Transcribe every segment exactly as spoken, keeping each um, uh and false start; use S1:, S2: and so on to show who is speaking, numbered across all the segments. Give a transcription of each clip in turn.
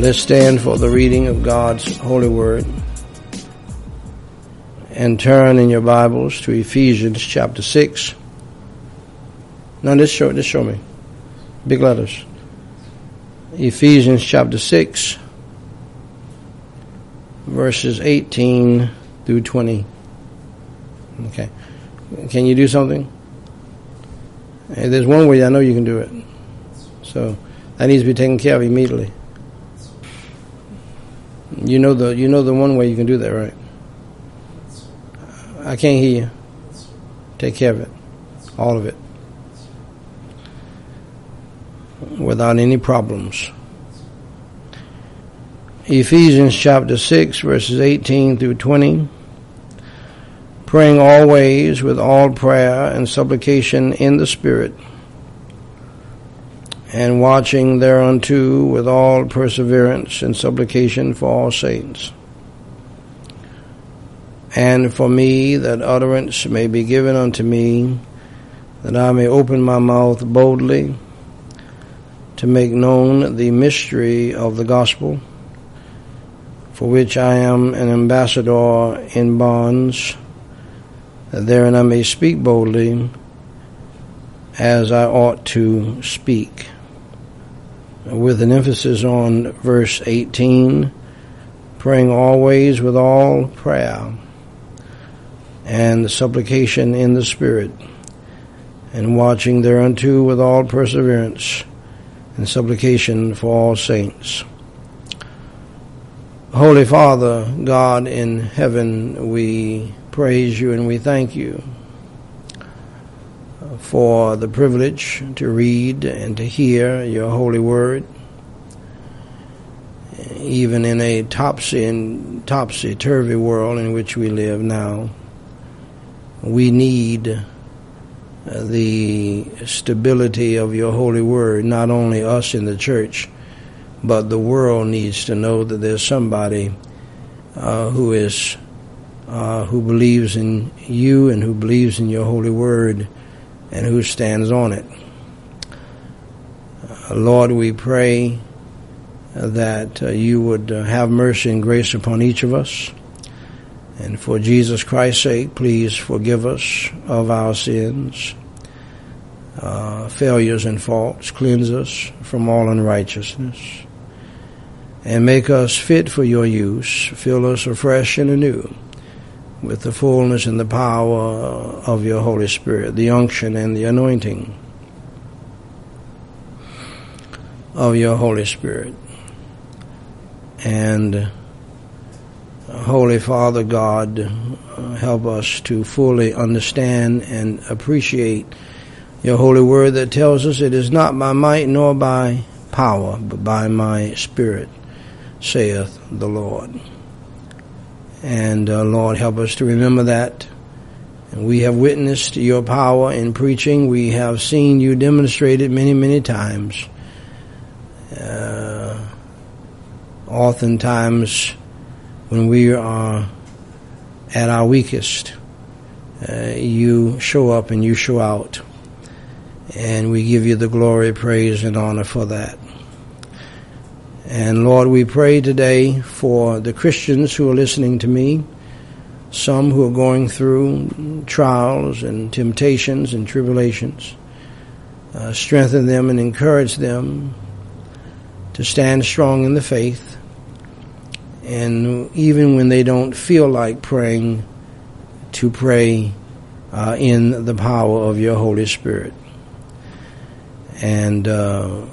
S1: Let's stand for the reading of God's holy word and turn in your Bibles to Ephesians chapter six. Now, just show, just show me. Big letters. Ephesians chapter six, verses eighteen through twenty. Okay. Can you do something? Hey, there's one way I know you can do it. So that needs to be taken care of immediately. You know the you know the one way you can do that, right? I can't hear you. Take care of it. All of it. Without any problems. Ephesians chapter six, verses eighteen through twenty. Praying always with all prayer and supplication in the Spirit, and watching thereunto with all perseverance and supplication for all saints. And for me, that utterance may be given unto me, that I may open my mouth boldly to make known the mystery of the gospel, for which I am an ambassador in bonds, that therein I may speak boldly as I ought to speak. With an emphasis on verse eighteen, praying always with all prayer and supplication in the Spirit, and watching thereunto with all perseverance and supplication for all saints. Holy Father, God in heaven, we praise you and we thank you for the privilege to read and to hear your holy word, even in a topsy and topsy-turvy world in which we live now. We need the stability of your holy word, not only us in the church, but the world needs to know that there's somebody uh, who is uh, who believes in you and who believes in your holy word and who stands on it. Uh, Lord, we pray that uh, you would uh, have mercy and grace upon each of us. And for Jesus Christ's sake, please forgive us of our sins, uh, failures and faults. Cleanse us from all unrighteousness. And make us fit for your use. Fill us afresh and anew with the fullness and the power of your Holy Spirit, the unction and the anointing of your Holy Spirit. And Holy Father God, help us to fully understand and appreciate your holy word that tells us it is not by might nor by power, but by my Spirit, saith the Lord. And uh, Lord, help us to remember that. And we have witnessed your power in preaching. We have seen you demonstrated many, many times. Uh, oftentimes, when we are at our weakest, uh, you show up and you show out. And we give you the glory, praise, and honor for that. And Lord, we pray today for the Christians who are listening to me, some who are going through trials and temptations and tribulations. Uh, strengthen them and encourage them to stand strong in the faith. And even when they don't feel like praying, to pray uh, in the power of your Holy Spirit. And uh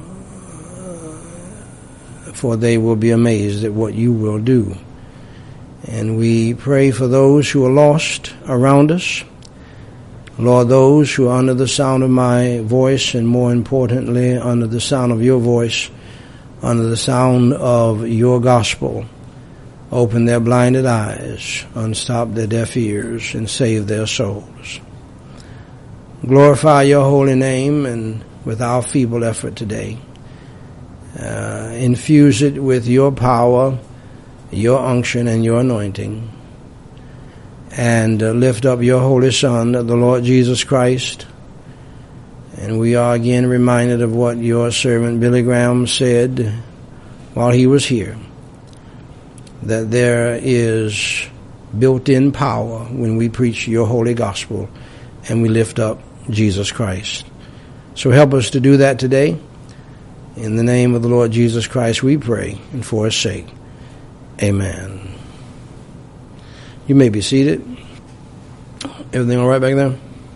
S1: for they will be amazed at what you will do. And we pray for those who are lost around us. Lord, those who are under the sound of my voice, and more importantly, under the sound of your voice, under the sound of your gospel, open their blinded eyes, unstop their deaf ears, and save their souls. Glorify your holy name, and with our feeble effort today, Uh, infuse it with your power, your unction, and your anointing. And uh, lift up your Holy Son, the Lord Jesus Christ. And we are again reminded of what your servant Billy Graham said while he was here, that there is built-in power when we preach your holy gospel and we lift up Jesus Christ. So help us to do that today. In the name of the Lord Jesus Christ we pray, and for his sake. Amen. You may be seated. Everything all right back there?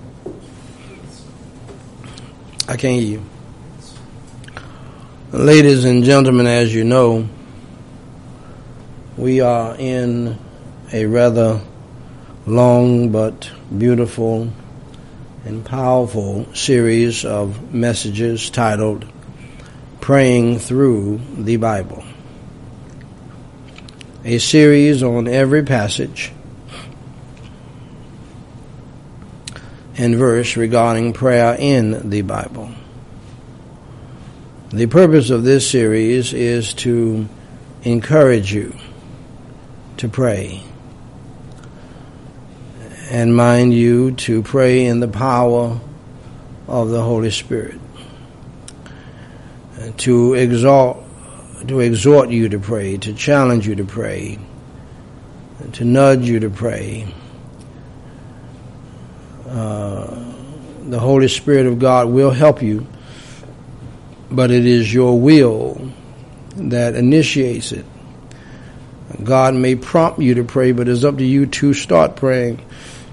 S1: I can't hear you. Ladies and gentlemen, as you know, we are in a rather long but beautiful and powerful series of messages titled Praying Through the Bible. A series on every passage and verse regarding prayer in the Bible. The purpose of this series is to encourage you to pray, and mind you to pray in the power of the Holy Spirit, to exalt, to exhort you to pray, to challenge you to pray, to nudge you to pray. Uh, the Holy Spirit of God will help you, but it is your will that initiates it. God may prompt you to pray, but it's up to you to start praying.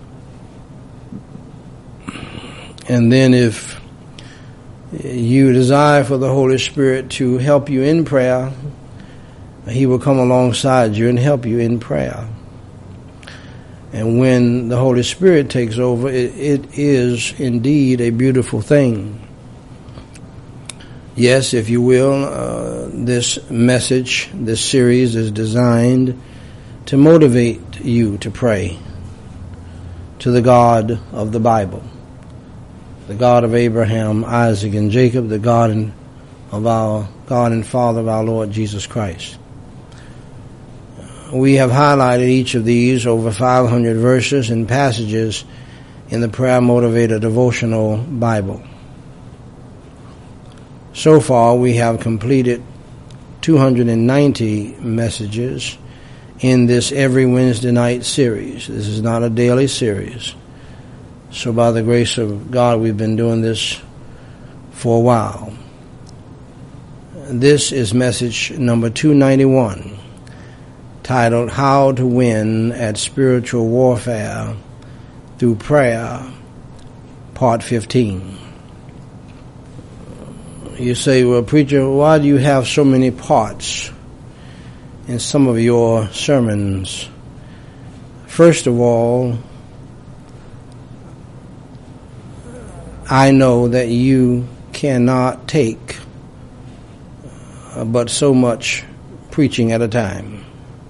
S1: And then if you desire for the Holy Spirit to help you in prayer, he will come alongside you and help you in prayer. And when the Holy Spirit takes over, it, it is indeed a beautiful thing. Yes, if you will, uh, this message, this series is designed to motivate you to pray to the God of the Bible, the God of Abraham, Isaac, and Jacob, the God and, of our God and Father of our Lord Jesus Christ. We have highlighted each of these over five hundred verses and passages in the Prayer Motivator Devotional Bible. So far, we have completed two hundred ninety messages in this every Wednesday night series. This is not a daily series. So by the grace of God, we've been doing this for a while. This is message number two ninety-one, titled How to Win at Spiritual Warfare Through Prayer, Part fifteen. You say, well, preacher, why do you have so many parts in some of your sermons? First of all, I know that you cannot take uh, but so much preaching at a time.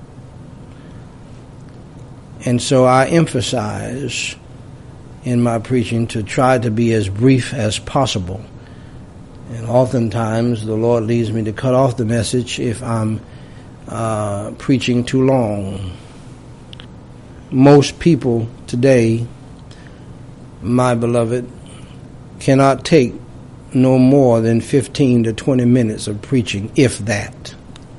S1: And so I emphasize in my preaching to try to be as brief as possible. And oftentimes the Lord leads me to cut off the message if I'm uh, preaching too long. Most people today, my beloved, cannot take no more than fifteen to twenty minutes of preaching, if that.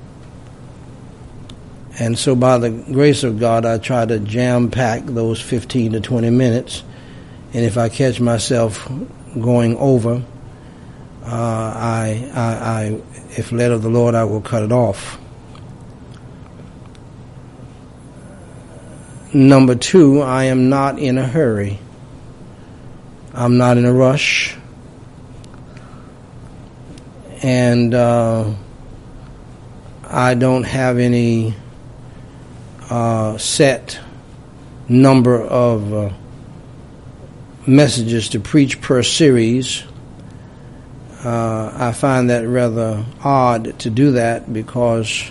S1: And so by the grace of God, I try to jam-pack those fifteen to twenty minutes. And if I catch myself going over, Uh, I, I, I, if led of the Lord, I will cut it off. Number two, I am not in a hurry. I'm not in a rush. And uh, I don't have any uh, set number of uh, messages to preach per series. Uh, I find that rather odd to do that because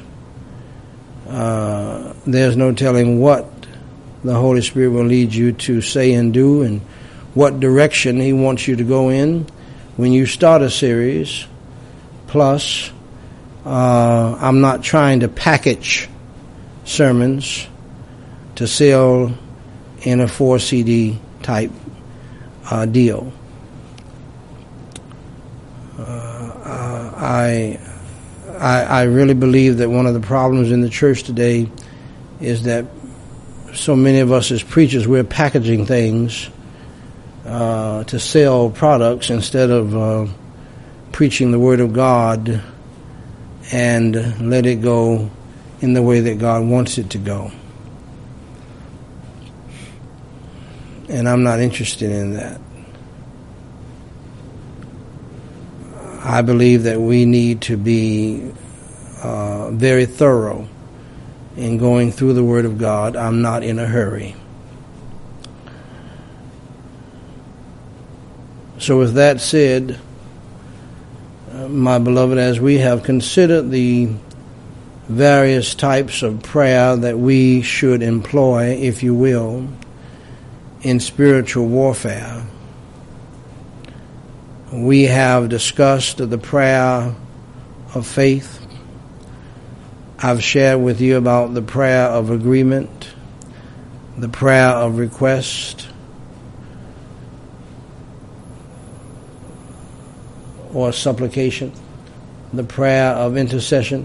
S1: uh, there's no telling what the Holy Spirit will lead you to say and do and what direction he wants you to go in when you start a series. Plus, uh, I'm not trying to package sermons to sell in a four C D type uh, deal. Uh, I I, I really believe that one of the problems in the church today is that so many of us as preachers, we're packaging things uh, to sell products instead of uh, preaching the Word of God and let it go in the way that God wants it to go. And I'm not interested in that. I believe that we need to be uh, very thorough in going through the Word of God. I'm not in a hurry. So with that said, uh, my beloved, as we have considered the various types of prayer that we should employ, if you will, in spiritual warfare, we have discussed the prayer of faith. I've shared with you about the prayer of agreement, the prayer of request, or supplication, the prayer of intercession,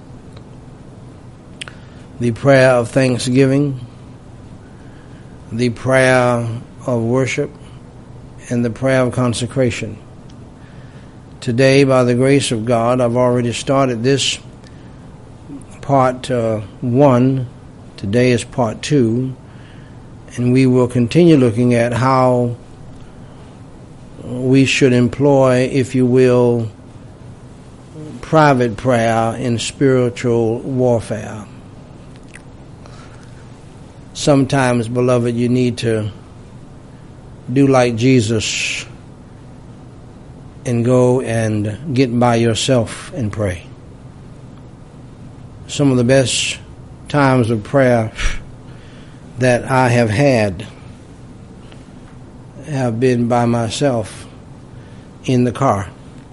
S1: the prayer of thanksgiving, the prayer of worship, and the prayer of consecration. Today, by the grace of God, I've already started this part uh, one. Today is part two, and we will continue looking at how we should employ, if you will, private prayer in spiritual warfare. Sometimes, beloved, you need to do like Jesus and go and get by yourself and pray. Some of the best times of prayer that I have had have been by myself in the car.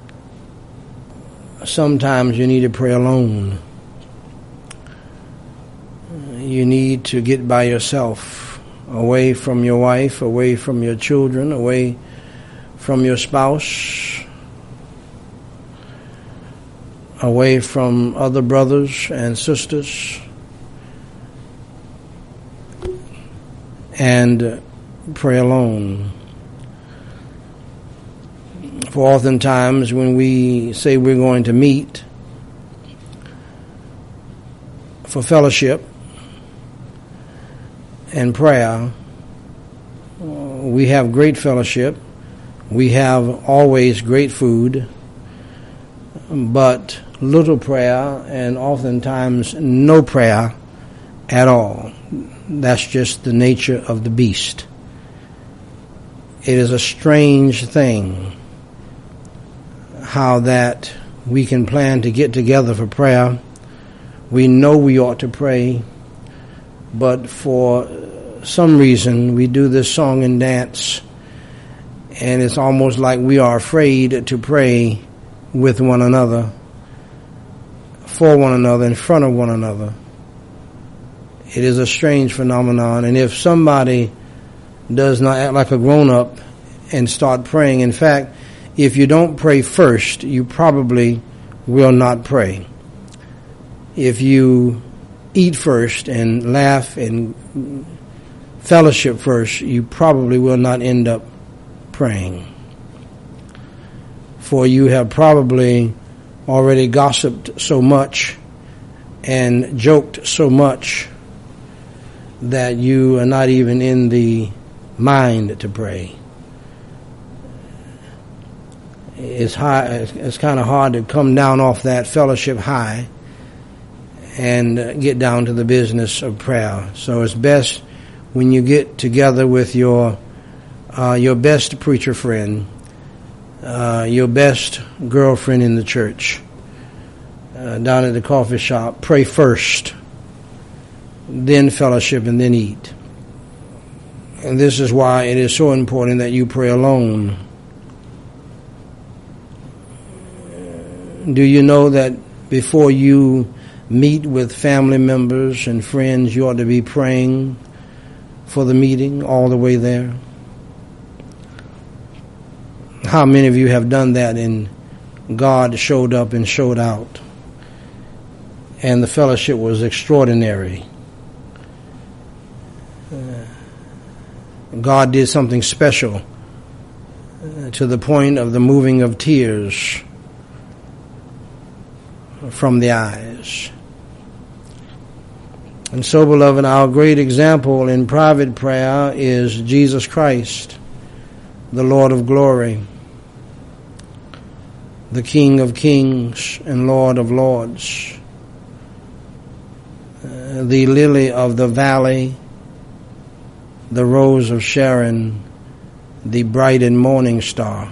S1: Sometimes you need to pray alone. You need to get by yourself, away from your wife, away from your children, away from your spouse, away from other brothers and sisters, and pray alone. For oftentimes when we say we're going to meet for fellowship and prayer, we have great fellowship, we have always great food, but little prayer and oftentimes no prayer at all. That's just the nature of the beast. It is a strange thing how that we can plan to get together for prayer. We know we ought to pray, but for some reason we do this song and dance, and it's almost like we are afraid to pray with one another, for one another, in front of one another. It is a strange phenomenon, and if somebody does not act like a grown-up and start praying, in fact, if you don't pray first, you probably will not pray. If you eat first and laugh and fellowship first, you probably will not end up praying. For you have probably already gossiped so much and joked so much that you are not even in the mind to pray. It's high, it's kind of hard to come down off that fellowship high and get down to the business of prayer. So it's best when you get together with your uh, your best preacher friend, uh, your best girlfriend in the church, uh, down at the coffee shop, pray first, then fellowship, and then eat. And this is why it is so important that you pray alone. Do you know that before you meet with family members and friends, you ought to be praying for the meeting all the way there? How many of you have done that and God showed up and showed out? and the fellowship was extraordinary. Uh, God did something special uh, to the point of the moving of tears from the eyes. And so, beloved, our great example in private prayer is Jesus Christ, the Lord of glory, the King of kings and Lord of lords, uh, the lily of the valley, the rose of Sharon, the bright and morning star.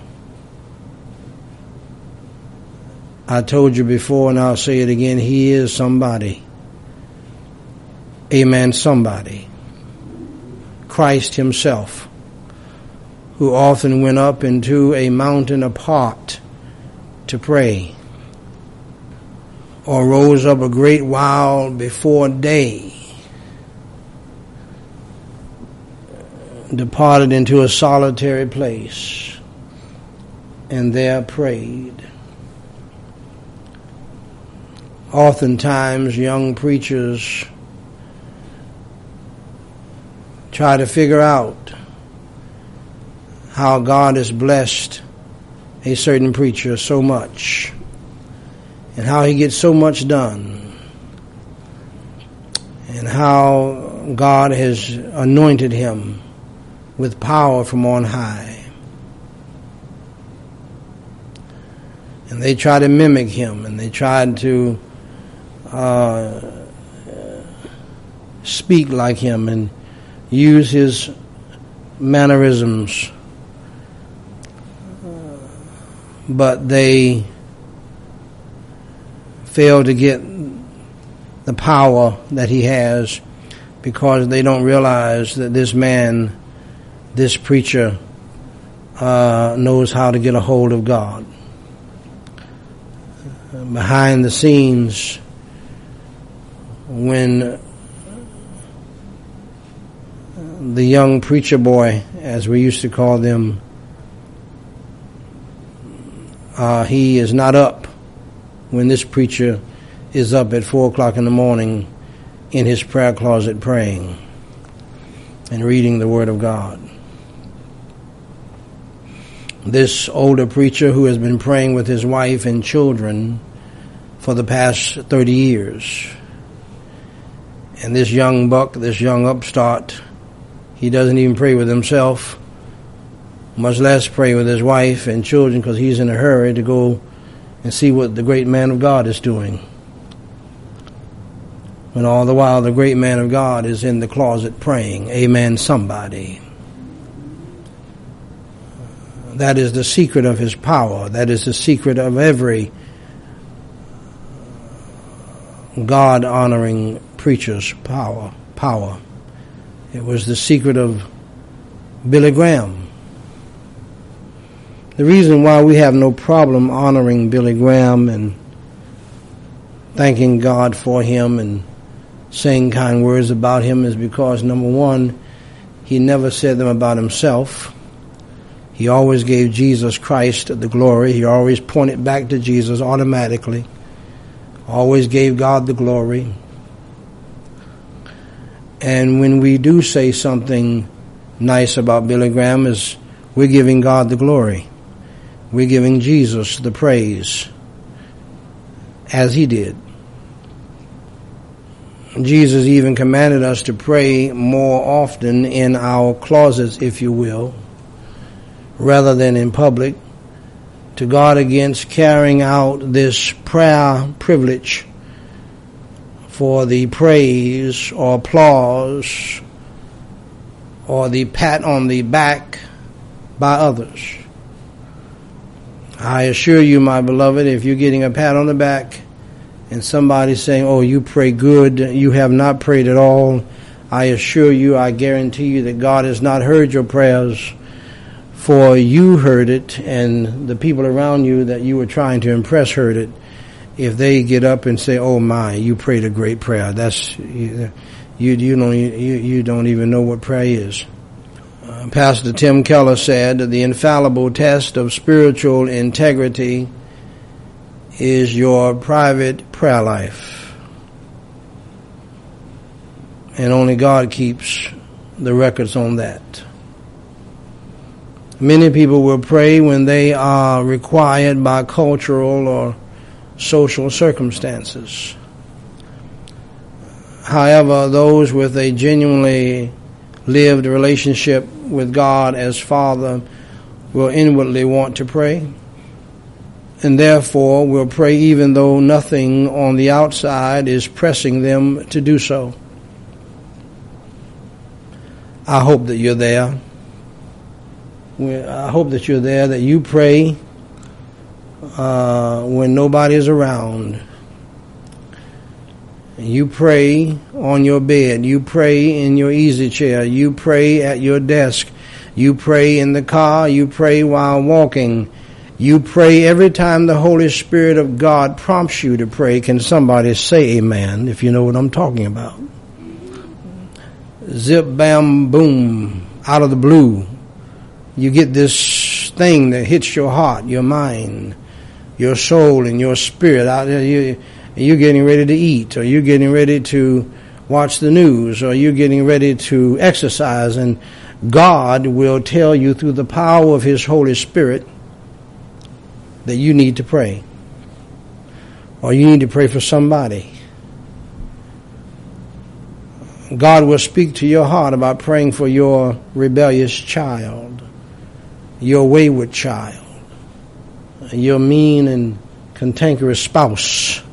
S1: I told you before, and I'll say it again, he is somebody. Amen, somebody. Christ himself, who often went up into a mountain apart to pray, or rose up a great while before day, departed into a solitary place, and there prayed. Oftentimes, young preachers try to figure out how God has blessed a certain preacher so much and how he gets so much done and how God has anointed him with power from on high. And they try to mimic him, and they try to uh, speak like him and use his mannerisms, but they fail to get the power that he has because they don't realize that this man, this preacher, uh, knows how to get a hold of God. Behind the scenes, when the young preacher boy, as we used to call them, uh, he is not up when this preacher is up at four o'clock in the morning in his prayer closet praying and reading the Word of God. This older preacher who has been praying with his wife and children for the past thirty years. And this young buck, this young upstart, he doesn't even pray with himself, much less pray with his wife and children, because he's in a hurry to go and see what the great man of God is doing. When all the while the great man of God is in the closet praying. Amen, somebody. That is the secret of his power. That is the secret of every God-honoring preacher's power. Power. It was the secret of Billy Graham. The reason why we have no problem honoring Billy Graham and thanking God for him and saying kind words about him is because, number one, he never said them about himself. He always gave Jesus Christ the glory. He always pointed back to Jesus automatically. Always gave God the glory. And when we do say something nice about Billy Graham, is we're giving God the glory. We're giving Jesus the praise, as he did. Jesus even commanded us to pray more often in our closets, if you will, rather than in public, to guard against carrying out this prayer privilege for the praise or applause or the pat on the back by others. I assure you, my beloved, if you're getting a pat on the back and somebody's saying, oh, you pray good, you have not prayed at all, I assure you, I guarantee you that God has not heard your prayers, for you heard it and the people around you that you were trying to impress heard it. If they get up and say, "Oh my, you prayed a great prayer," that's you. You, you don't you, you don't even know what prayer is. Uh, Pastor Tim Keller said the infallible test of spiritual integrity is your private prayer life. And only God keeps the records on that. Many people will pray when they are required by cultural or social circumstances. However, those with a genuinely lived relationship with God as Father will inwardly want to pray, and therefore will pray even though nothing on the outside is pressing them to do so. I hope that you're there. I hope that you're there, that you pray uh, when nobody is around. You pray on your bed. You pray in your easy chair. You pray at your desk. You pray in the car. You pray while walking. You pray every time the Holy Spirit of God prompts you to pray. Can somebody say amen if you know what I'm talking about? Zip, bam, boom, out of the blue. You get this thing that hits your heart, your mind, your soul, and your spirit. Out there, you, you're getting ready to eat, or you're getting ready to watch the news, or you're getting ready to exercise, and God will tell you through the power of His Holy Spirit that you need to pray, or you need to pray for somebody. God will speak to your heart about praying for your rebellious child, your wayward child, your mean and cantankerous spouse.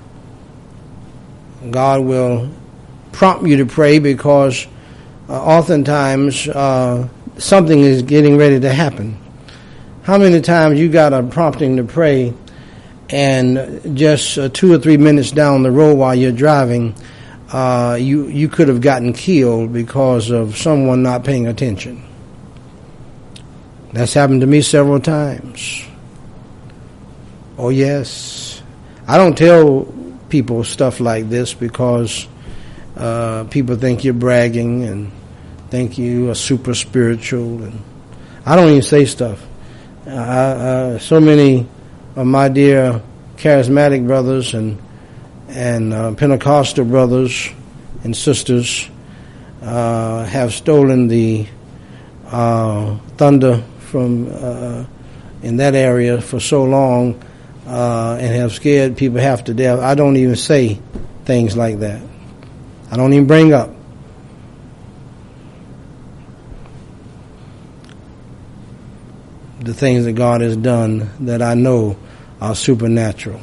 S1: God will prompt you to pray because uh, oftentimes uh, something is getting ready to happen. How many times you got a prompting to pray and just uh, two or three minutes down the road while you're driving, Uh, you, you could have gotten killed because of someone not paying attention. That's happened to me several times. Oh, yes. I don't tell people stuff like this because uh, people think you're bragging and think you are super spiritual. And I don't even say stuff. Uh, uh, so many of my dear charismatic brothers and and uh, Pentecostal brothers and sisters uh, have stolen the uh, thunder from uh, in that area for so long uh, and have scared people half to death. I don't even say things like that. I don't even bring up. The things that God has done that I know are supernatural.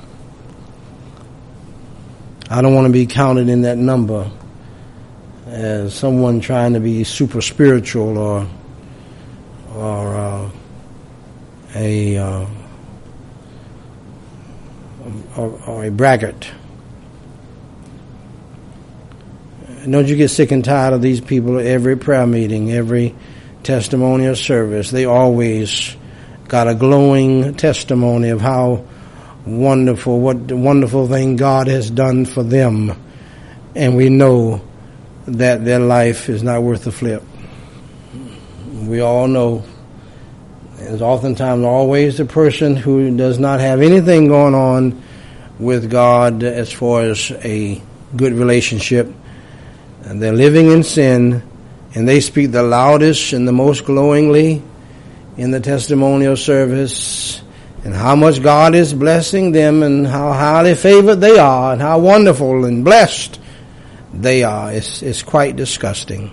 S1: I don't want to be counted in that number as someone trying to be super spiritual or or uh, a uh, or, or a braggart. Don't you get sick and tired of these people at every prayer meeting, every testimonial service? They always got a glowing testimony of how wonderful, what the wonderful thing God has done for them. And we know that their life is not worth a flip. We all know there's oftentimes always the person who does not have anything going on with God as far as a good relationship. And they're living in sin, and they speak the loudest and the most glowingly in the testimonial service, and how much God is blessing them, and how highly favored they are, and how wonderful and blessed they are. It's, it's quite disgusting.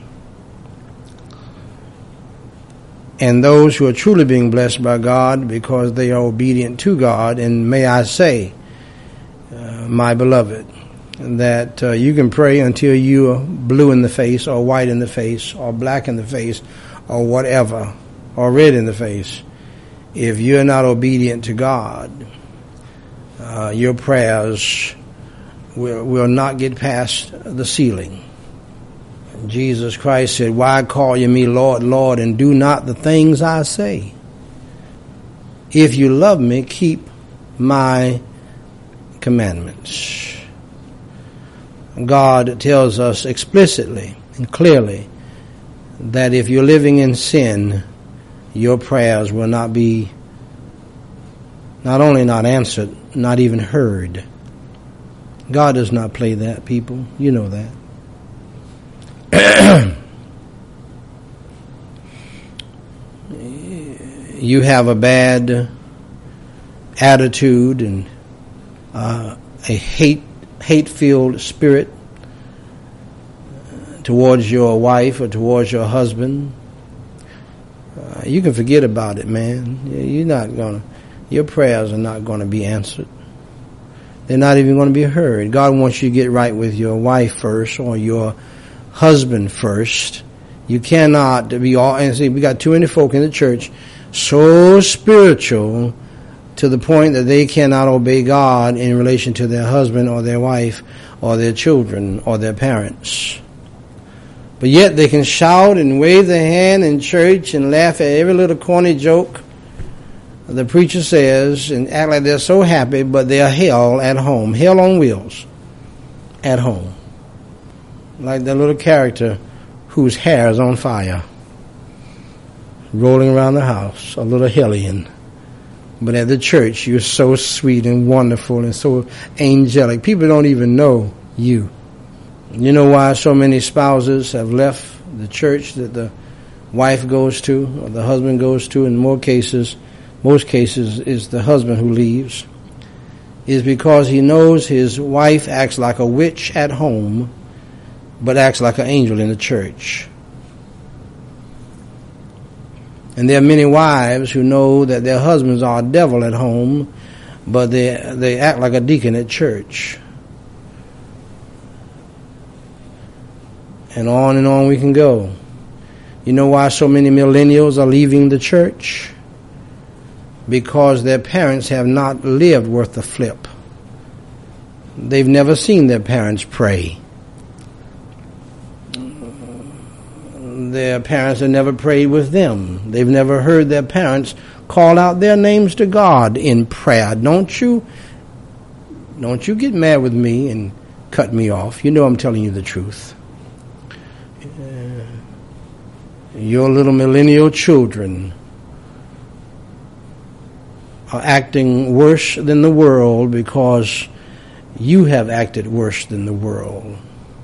S1: And those who are truly being blessed by God because they are obedient to God, and may I say, uh, my beloved, that uh, you can pray until you are blue in the face, or white in the face, or black in the face, or whatever, or red in the face. If you're not obedient to God, uh, your prayers will, will not get past the ceiling. Jesus Christ said, "Why call you me Lord, Lord, and do not the things I say? If you love me, keep my commandments." God tells us explicitly and clearly that if you're living in sin, your prayers will not be, not only not answered, not even heard. God does not play that, people. You know that. you have a bad attitude and uh, a hate hate-filled spirit towards your wife or towards your husband, uh, you can forget about it, man. You're not gonna, your prayers are not going to be answered. They're not even going to be heard. God wants you to get right with your wife first or your husband first. You cannot be all, and see, we got too many folk in the church so spiritual to the point that they cannot obey God in relation to their husband or their wife or their children or their parents. But yet they can shout and wave their hand in church and laugh at every little corny joke the preacher says and act like they're so happy, but they're hell at home. Hell on wheels at home. Like that little character whose hair is on fire, rolling around the house, a little hellion. But at the church, you're so sweet and wonderful and so angelic. People don't even know you. You know why so many spouses have left the church that the wife goes to or the husband goes to? In more cases, most cases, is the husband who leaves. Is because he knows his wife acts like a witch at home, but acts like an angel in the church. And there are many wives who know that their husbands are a devil at home, but they they act like a deacon at church. And on and on we can go. You know why so many millennials are leaving the church? Because their parents have not lived worth the flip. They've never seen their parents pray. Their parents have never prayed with them. They've never heard their parents call out their names to God in prayer. Don't you, don't you get mad with me and cut me off. You know I'm telling you the truth. Uh, your little millennial children are acting worse than the world because you have acted worse than the world.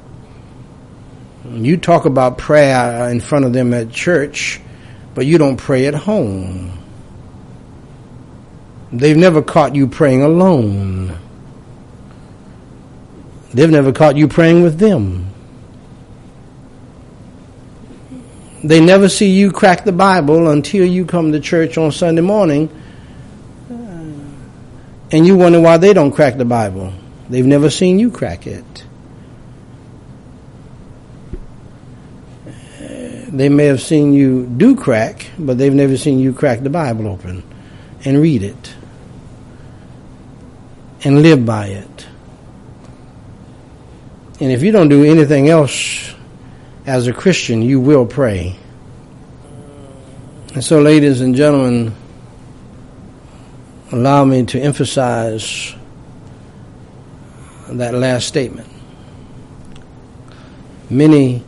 S1: You talk about prayer in front of them at church, but you don't pray at home. They've never caught you praying alone. They've never caught you praying with them. They never see you crack the Bible until you come to church on Sunday morning, and you wonder why they don't crack the Bible. They've never seen you crack it. They may have seen you do crack, but they've never seen you crack the Bible open and read it and live by it. And if you don't do anything else as a Christian, you will pray. And so, ladies and gentlemen, allow me to emphasize that last statement. Many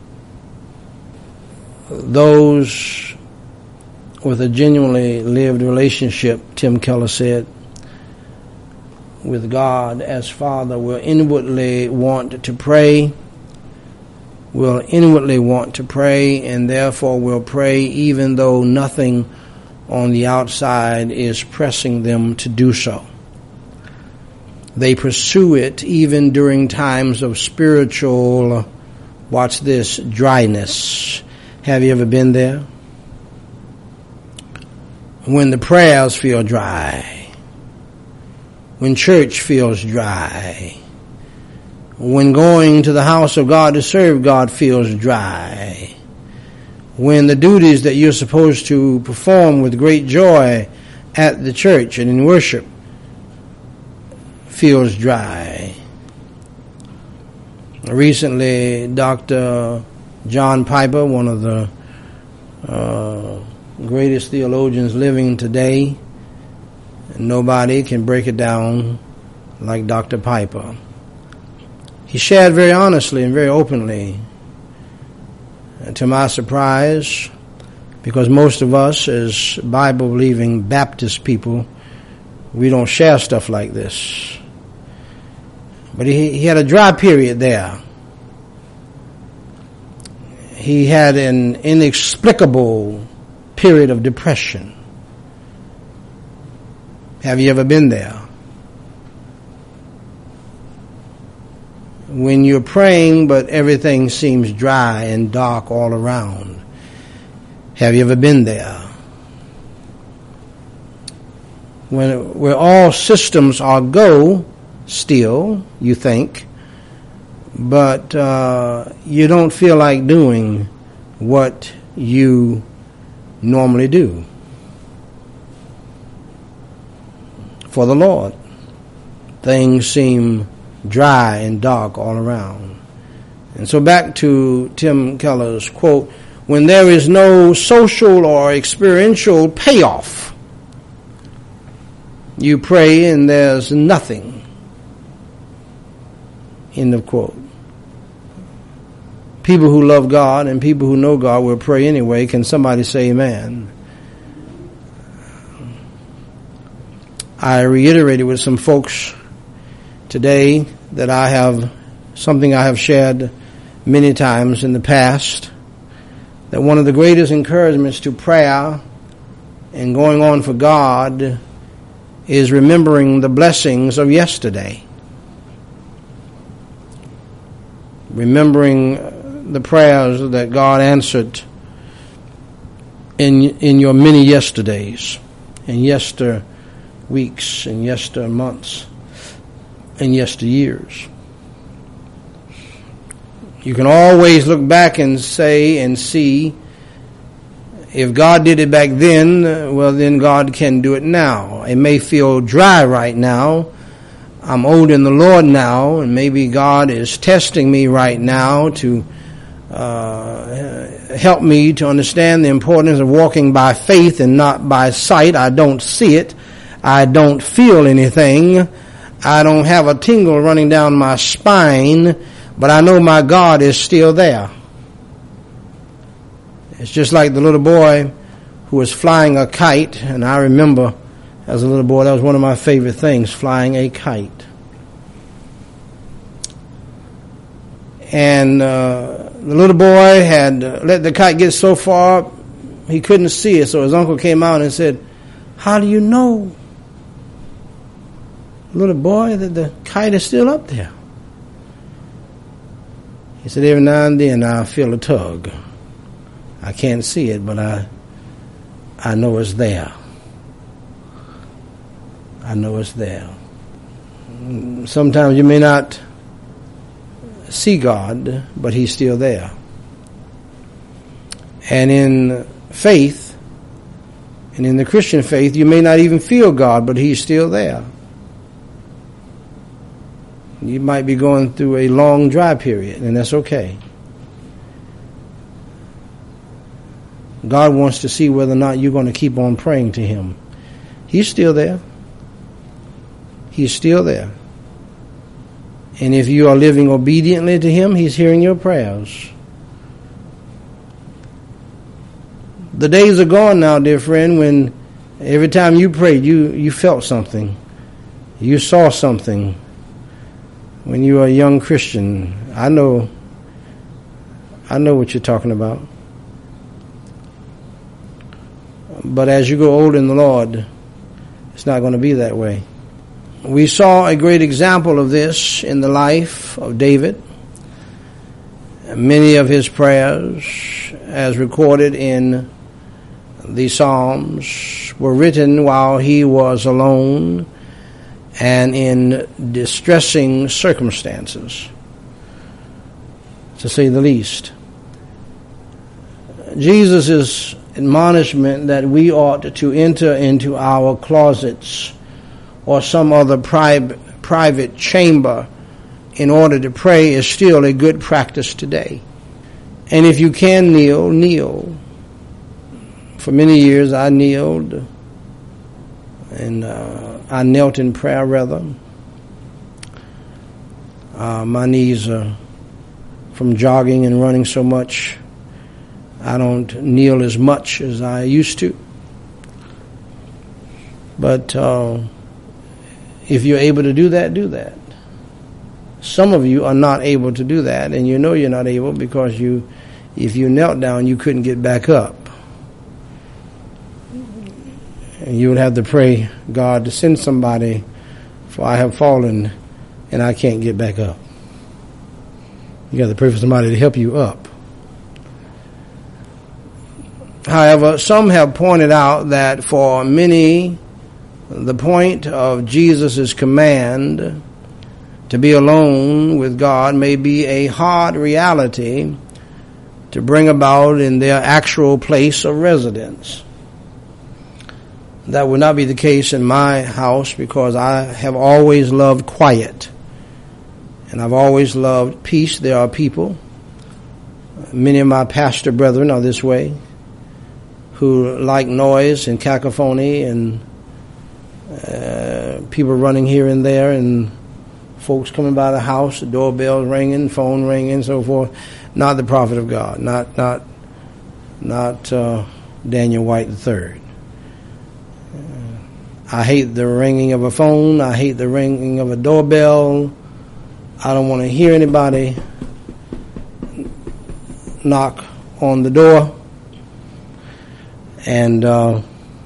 S1: those with a genuinely lived relationship, Tim Keller said, with God as Father will inwardly want to pray, will inwardly want to pray, and therefore will pray even though nothing on the outside is pressing them to do so. They pursue it even during times of spiritual, watch this, dryness. Have you ever been there? When the prayers feel dry, when church feels dry, when going to the house of God to serve God feels dry, when the duties that you're supposed to perform with great joy at the church and in worship feels dry. Recently, Doctor John Piper, one of the uh, greatest theologians living today, nobody can break it down like Doctor Piper. He shared very honestly and very openly, and to my surprise, because most of us as Bible-believing Baptist people, we don't share stuff like this. But he, he had a dry period there. he had an inexplicable period of depression. Have you ever been there? When you're praying, but everything seems dry and dark all around. Have you ever been there? When where all systems are go still, you think, but uh, you don't feel like doing what you normally do for the Lord. Things seem dry and dark all around. And so back to Tim Keller's quote, when there is no social or experiential payoff, you pray and there's nothing. End of quote. People who love God and people who know God will pray anyway. Can somebody say amen? I reiterated with some folks today that I have something I have shared many times in the past, that one of the greatest encouragements to prayer and going on for God is remembering the blessings of yesterday. Remembering the prayers that God answered in in your many yesterdays, and yester weeks, and yester months, and yesteryears. You can always look back and say and see, if God did it back then, well then God can do it now. It may feel dry right now. I'm old in the Lord now, and maybe God is testing me right now to uh, help me to understand the importance of walking by faith and not by sight. I don't see it. I don't feel anything. I don't have a tingle running down my spine, but I know my God is still there. It's just like the little boy who was flying a kite, and I remember as a little boy that was one of my favorite things, flying a kite. And uh, the little boy had let the kite get so far he couldn't see it, so his uncle came out and said, "How do you know, little boy, that the kite is still up there?" He said, "Every now and then I feel a tug. I can't see it, but I I know it's there. I know it's there." Sometimes you may not see God, but He's still there. And in faith, and in the Christian faith, you may not even feel God, but He's still there. You might be going through a long dry period, and that's okay. God wants to see whether or not you're going to keep on praying to Him. He's still there. He's still there. And if you are living obediently to Him, He's hearing your prayers. The days are gone now, dear friend, when every time you prayed, you, you felt something. You saw something. When you were a young Christian, I know, I know what you're talking about. But as you grow old in the Lord, it's not going to be that way. We saw a great example of this in the life of David. Many of his prayers, as recorded in the Psalms, were written while he was alone and in distressing circumstances, to say the least. Jesus' admonishment that we ought to enter into our closets or some other pri- private chamber in order to pray is still a good practice today. And if you can kneel, kneel. For many years I kneeled, and uh, I knelt in prayer rather. Uh, my knees are, from jogging and running so much, I don't kneel as much as I used to. But uh, if you're able to do that, do that. Some of you are not able to do that, and you know you're not able because you if you knelt down, you couldn't get back up. And you would have to pray, God, to send somebody, for I have fallen and I can't get back up. You got to pray for somebody to help you up. However, some have pointed out that for many, the point of Jesus' command to be alone with God may be a hard reality to bring about in their actual place of residence. That would not be the case in my house, because I have always loved quiet. And I've always loved peace. There are people, many of my pastor brethren are this way, who like noise and cacophony and uh, people running here and there and folks coming by the house, the doorbell ringing, phone ringing, so forth. Not the prophet of God, not not not uh, Daniel White the third. Uh, I hate the ringing of a phone. I hate the ringing of a doorbell. I don't want to hear anybody knock on the door. And uh,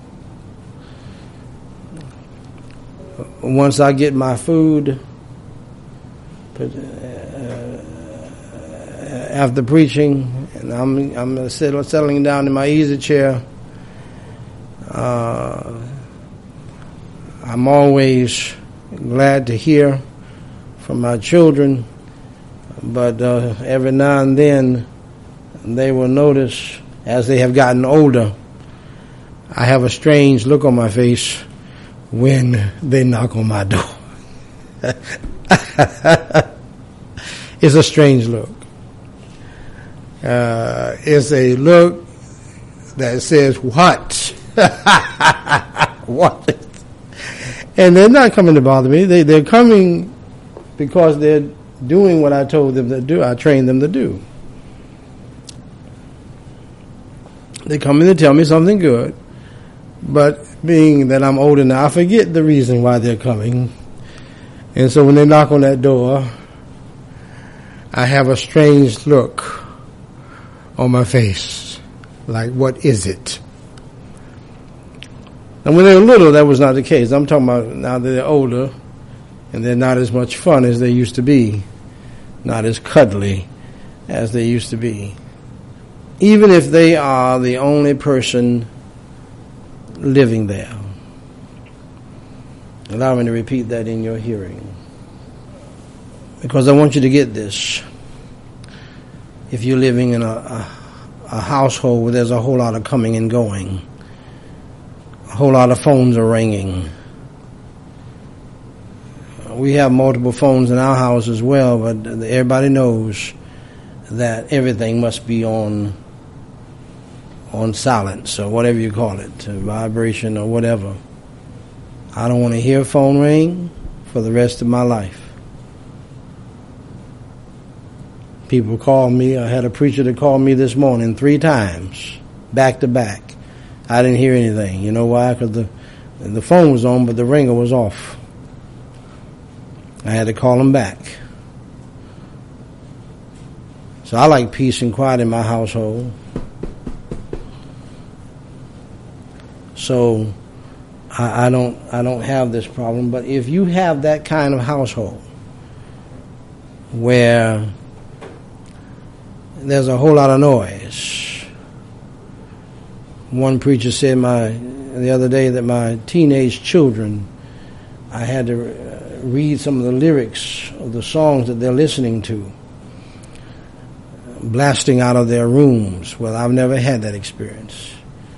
S1: once I get my food, uh, after preaching, and I'm I'm settling down in my easy chair, uh, I'm always glad to hear from my children, but uh, every now and then they will notice, as they have gotten older, I have a strange look on my face when they knock on my door. It's a strange look. Uh, it's a look that says, what? What? And they're not coming to bother me. They, they're coming because they're doing what I told them to do. I trained them to do. They come in to tell me something good. But being that I'm older now, I forget the reason why they're coming. And so when they knock on that door, I have a strange look on my face. Like, what is it? And when they were little, that was not the case. I'm talking about now that they're older, and they're not as much fun as they used to be. Not as cuddly as they used to be. Even if they are the only person living there. Allow me to repeat that in your hearing, because I want you to get this. If you're living in a, a, a household where there's a whole lot of coming and going, a whole lot of phones are ringing. We have multiple phones in our house as well, but everybody knows that everything must be on on silence, or whatever you call it, vibration or whatever. I don't want to hear a phone ring for the rest of my life. People call me. I had a preacher that called me this morning three times, back to back. I didn't hear anything. You know why? Because the, the phone was on, but the ringer was off. I had to call him back. So I like peace and quiet in my household. So I, I don't I don't have this problem. But if you have that kind of household where there's a whole lot of noise. One preacher said my the other day that my teenage children, I had to read some of the lyrics of the songs that they're listening to, blasting out of their rooms. Well, I've never had that experience.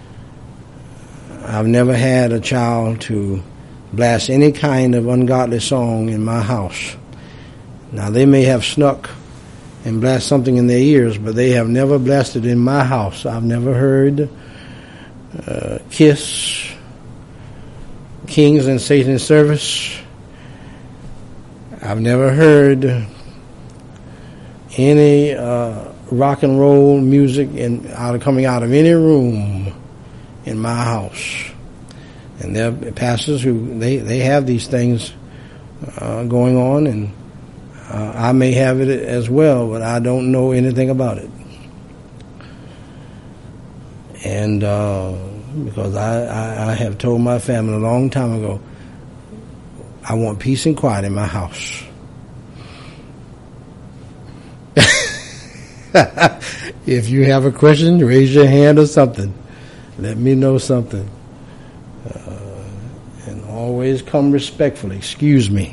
S1: I've never had a child to blast any kind of ungodly song in my house. Now, they may have snuck and blast something in their ears, but they have never blasted in my house. I've never heard uh, Kiss, Kings and Satan's Service. I've never heard any uh, rock and roll music in, out of, coming out of any room in my house. And there are pastors who, they, they have these things uh, going on, and uh, I may have it as well, but I don't know anything about it. And uh, because I, I, I have told my family a long time ago, I want peace and quiet in my house. If you have a question, raise your hand or something. Let me know something. Uh, and always come respectfully. Excuse me.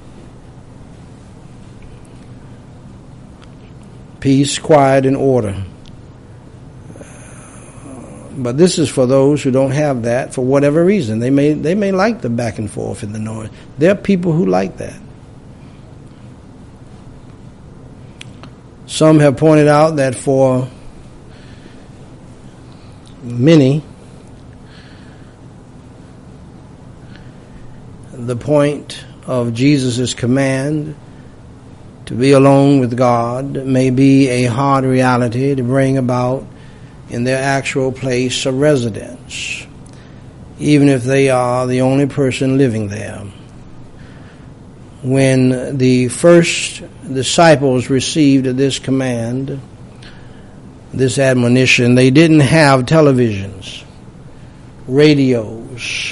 S1: Peace, quiet, and order. But this is for those who don't have that for whatever reason. They may they may like the back and forth and the noise. There are people who like that. Some have pointed out that for many, the point of Jesus' command to be alone with God may be a hard reality to bring about in their actual place of residence, even if they are the only person living there. When the first disciples received this command, this admonition, they didn't have televisions, radios,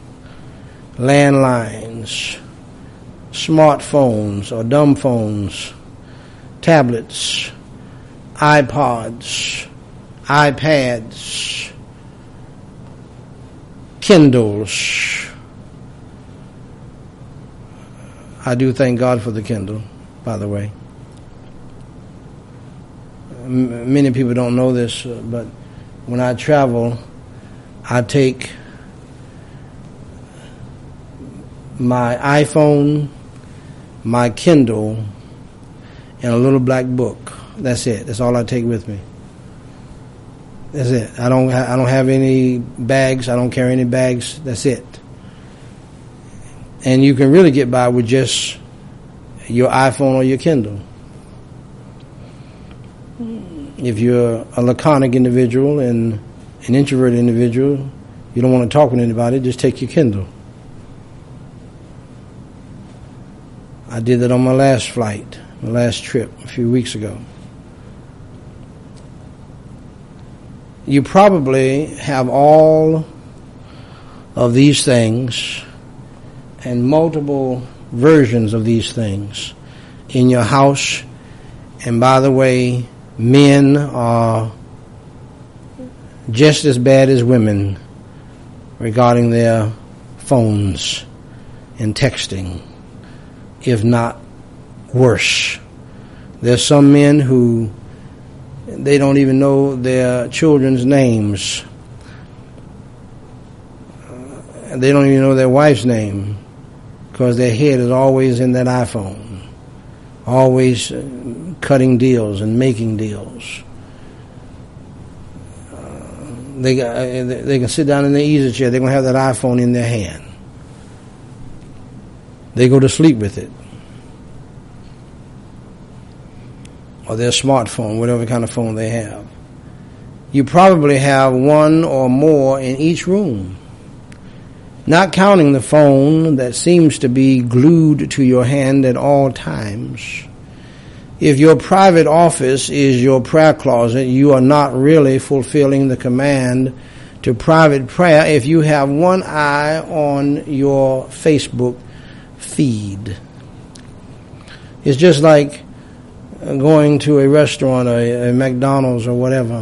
S1: landlines, smartphones or dumb phones, tablets, iPods, iPads, Kindles. I do thank God for the Kindle, by the way. M- many people don't know this, uh, but when I travel, I take my iPhone, my Kindle, and a little black book. That's it. That's all I take with me. That's it. I don't. Ha- I don't have any bags. I don't carry any bags. That's it. And you can really get by with just your iPhone or your Kindle. If you're a laconic individual and an introverted individual, you don't want to talk with anybody, just take your Kindle. I did that on my last flight, my last trip a few weeks ago. You probably have all of these things and multiple versions of these things in your house. And by the way, men are just as bad as women regarding their phones and texting, if not worse. There's some men who they don't even know their children's names. Uh, they don't even know their wife's name because their head is always in that iPhone, always uh, cutting deals and making deals. Uh, they uh, they can sit down in their easy chair. They're going to have that iPhone in their hand. They go to sleep with it. Or their smartphone, whatever kind of phone they have. You probably have one or more in each room, not counting the phone that seems to be glued to your hand at all times. If your private office is your prayer closet, you are not really fulfilling the command to private prayer if you have one eye on your Facebook feed. It's just like going to a restaurant or a McDonald's or whatever.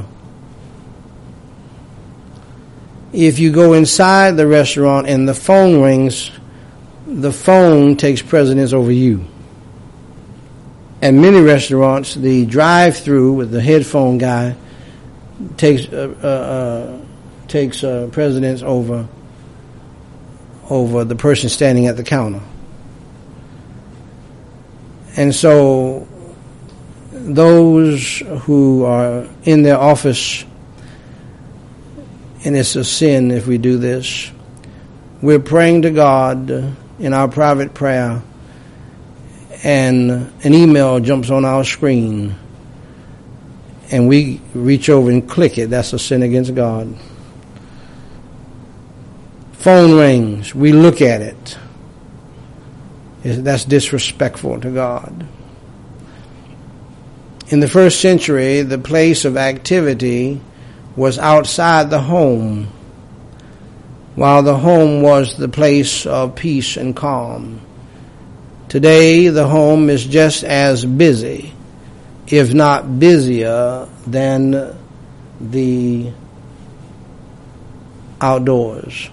S1: If you go inside the restaurant and the phone rings, the phone takes precedence over you. At many restaurants, the drive-through with the headphone guy takes uh, uh, uh, takes uh, precedence over over the person standing at the counter. And so those who are in their office, and it's a sin if we do this, we're praying to God in our private prayer, and an email jumps on our screen, and we reach over and click it. That's a sin against God. Phone rings, we look at it. That's disrespectful to God. In the first century, the place of activity was outside the home, while the home was the place of peace and calm. Today, the home is just as busy, if not busier, than the outdoors.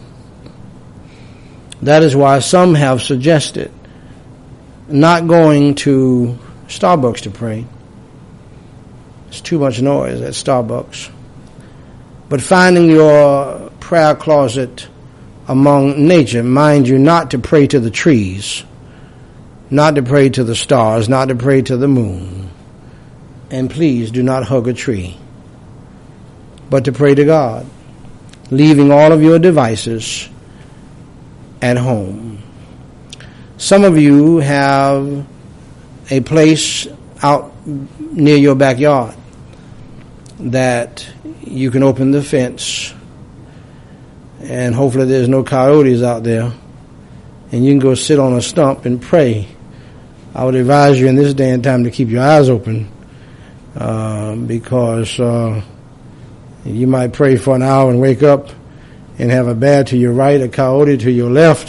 S1: That is why some have suggested not going to Starbucks to pray. It's too much noise at Starbucks. But finding your prayer closet among nature, mind you, not to pray to the trees, not to pray to the stars, not to pray to the moon. And please do not hug a tree, but to pray to God, leaving all of your devices at home. Some of you have a place out near your backyard that you can open the fence, and hopefully there's no coyotes out there, and you can go sit on a stump and pray. I would advise you in this day and time to keep your eyes open, uh, because uh, you might pray for an hour and wake up and have a bear to your right, a coyote to your left,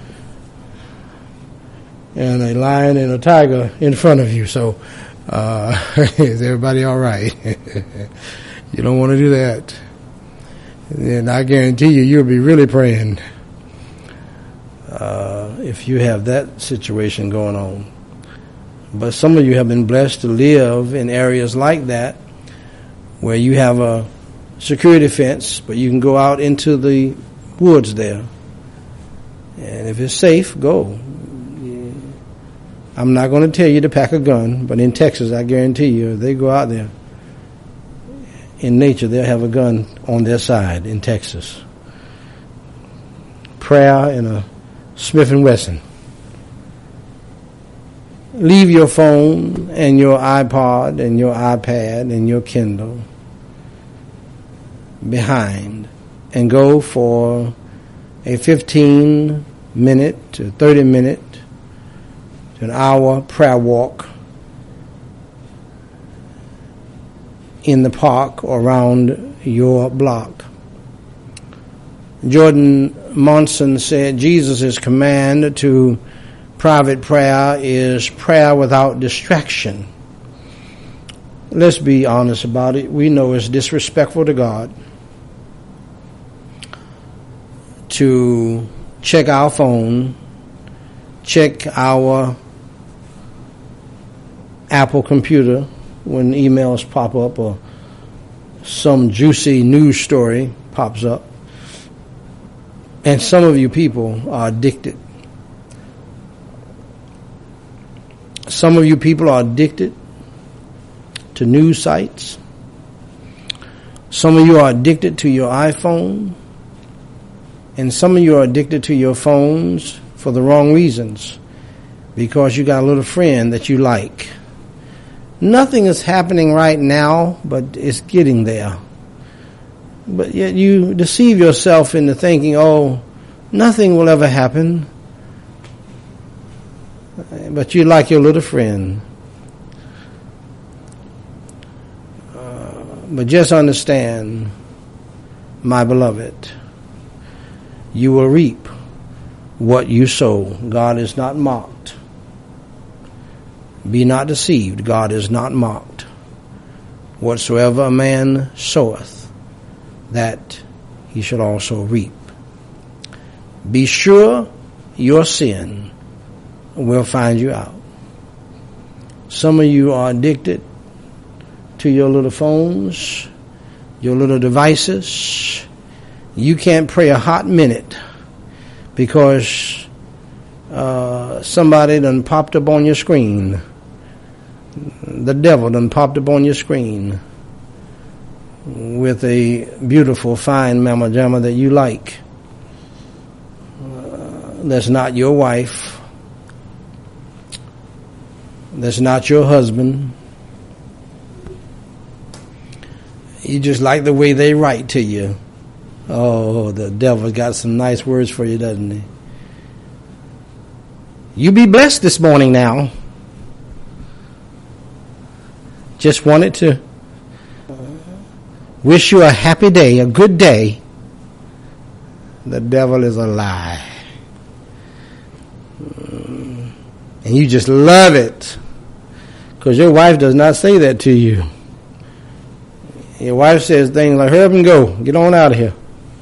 S1: and a lion and a tiger in front of you. So, uh, is everybody all right? You don't want to do that. And I guarantee you, you'll be really praying uh, if you have that situation going on. But some of you have been blessed to live in areas like that, where you have a security fence, but you can go out into the woods there. And if it's safe, go. I'm not going to tell you to pack a gun, but in Texas, I guarantee you, if they go out there in nature, they'll have a gun on their side in Texas. Prayer and a Smith and Wesson. Leave your phone and your iPod and your iPad and your Kindle behind and go for a fifteen minute to thirty minute to an hour prayer walk in the park or around your block. Jordan Monson said Jesus' command to private prayer is prayer without distraction. Let's be honest about it. We know it's disrespectful to God to check our phone, check our Apple computer when emails pop up or some juicy news story pops up. And some of you people are addicted. Some of you people are addicted to news sites. Some of you are addicted to your iPhone. And some of you are addicted to your phones for the wrong reasons, because you got a little friend that you like. Nothing is happening right now, but it's getting there. But yet you deceive yourself into thinking, oh, nothing will ever happen. But you like your little friend. Uh, but just understand, my beloved, you will reap what you sow. God is not mocked. Be not deceived. God is not mocked. Whatsoever a man soweth, that he shall also reap. Be sure your sin will find you out. Some of you are addicted to your little phones, your little devices. You can't pray a hot minute because uh, somebody done popped up on your screen. The devil done popped up on your screen with a beautiful, fine mama jamma that you like. Uh, that's not your wife. That's not your husband. You just like the way they write to you. Oh, the devil's got some nice words for you, doesn't he? You be blessed this morning now. Just wanted to wish you a happy day, a good day, the devil is a lie. And you just love it. Because your wife does not say that to you. Your wife says things like, hurry up and go. Get on out of here.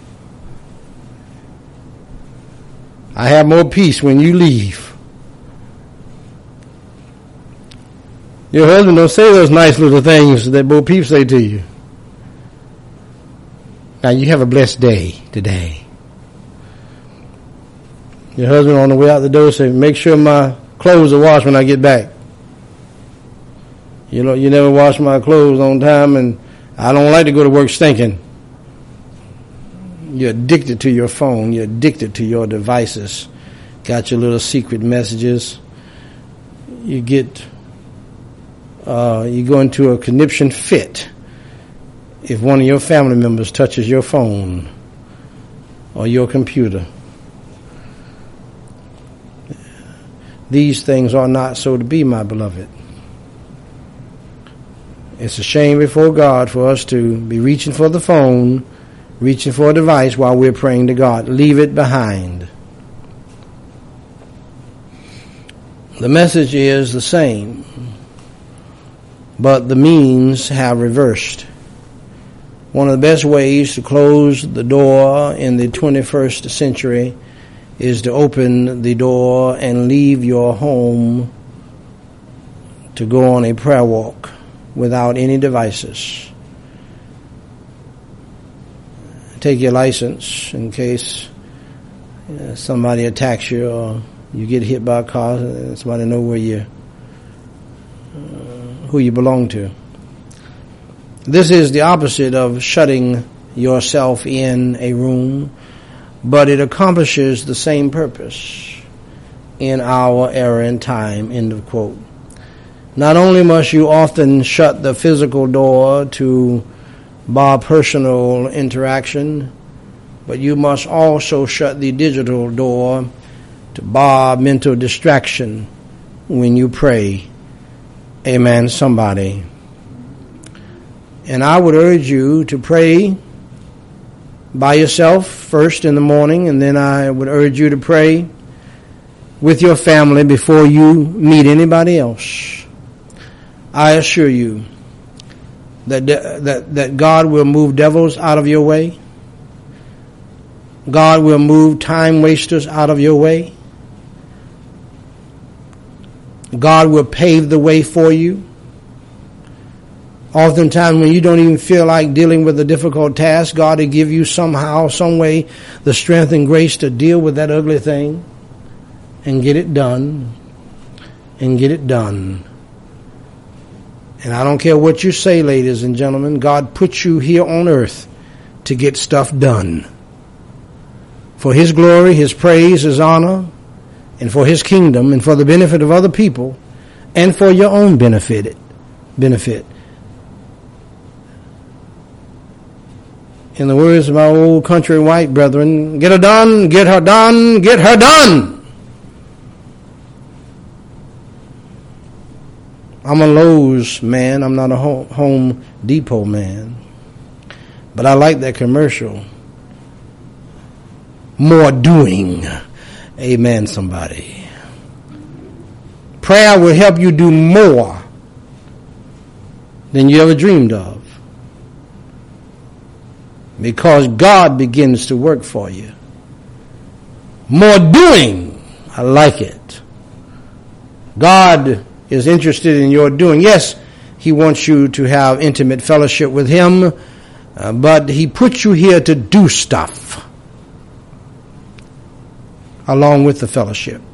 S1: I have more peace when you leave. Your husband don't say those nice little things that Bo Peep say to you. Now you have a blessed day today. Your husband on the way out the door say, make sure my clothes are washed when I get back. You know, you never wash my clothes on time, and I don't like to go to work stinking. You're addicted to your phone. You're addicted to your devices. Got your little secret messages. You get, uh, you go into a conniption fit if one of your family members touches your phone or your computer. These things are not so to be, my beloved. It's a shame before God for us to be reaching for the phone, reaching for a device while we're praying to God. Leave it behind. The message is the same, but the means have reversed. One of the best ways to close the door in the twenty-first century is to open the door and leave your home to go on a prayer walk without any devices. Take your license in case uh, somebody attacks you or you get hit by a car. Somebody know where you, uh, who you belong to. This is the opposite of shutting yourself in a room, but it accomplishes the same purpose in our era and time. End of quote. Not only must you often shut the physical door to bar personal interaction, but you must also shut the digital door to bar mental distraction when you pray. Amen, somebody. And I would urge you to pray by yourself first in the morning, and then I would urge you to pray with your family before you meet anybody else. I assure you that, that, that God will move devils out of your way. God will move time wasters out of your way. God will pave the way for you. Oftentimes when you don't even feel like dealing with a difficult task, God will give you somehow, some way, the strength and grace to deal with that ugly thing and get it done. And get it done. And I don't care what you say, ladies and gentlemen, God put you here on earth to get stuff done. For His glory, His praise, His honor, and for His kingdom, and for the benefit of other people, and for your own benefit. benefit. In the words of my old country white brethren, get her done, get her done, get her done. I'm a Lowe's man. I'm not a Home Depot man. But I like that commercial. More doing. Amen, somebody. Prayer will help you do more than you ever dreamed of. Because God begins to work for you. More doing. I like it. God is interested in your doing. Yes, He wants you to have intimate fellowship with Him, uh, but He puts you here to do stuff along with the fellowship.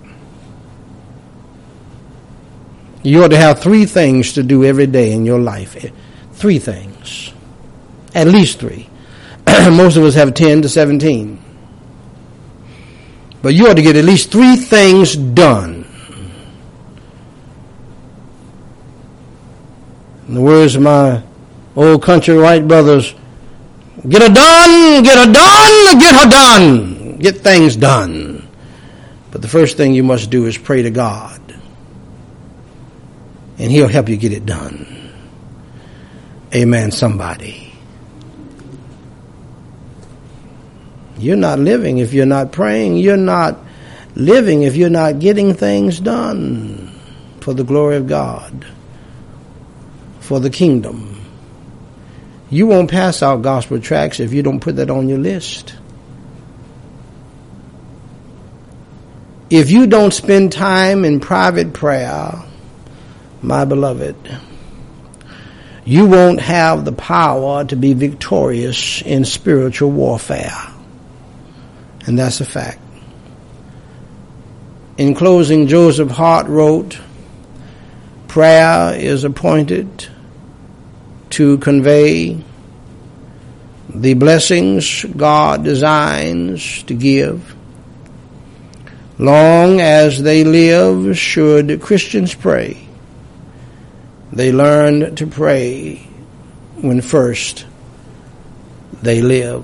S1: You ought to have three things to do every day in your life. Three things. At least three. Most of us have ten to seventeen. But you ought to get at least three things done. In the words of my old country white brothers, get her done, get her done, get her done. Get things done. But the first thing you must do is pray to God. And He'll help you get it done. Amen, somebody. You're not living if you're not praying. You're not living if you're not getting things done for the glory of God, for the kingdom. You won't pass out gospel tracts if you don't put that on your list. If you don't spend time in private prayer, my beloved, you won't have the power to be victorious in spiritual warfare. And that's a fact. In closing, Joseph Hart wrote, prayer is appointed to convey the blessings God designs to give. Long as they live, should Christians pray, they learn to pray when first they live.